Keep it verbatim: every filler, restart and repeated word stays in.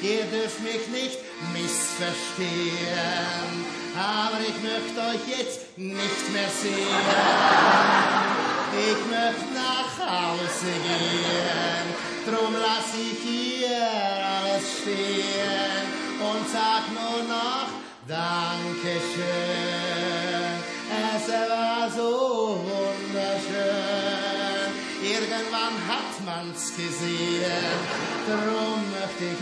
ihr dürft mich nicht missverstehen, aber ich möchte euch jetzt nicht mehr sehen. Ich möchte nach Hause gehen, drum lass ich hier alles stehen und sag nur noch Dankeschön. Es war so wunderschön, irgendwann hat man's gesehen, drum möchte ich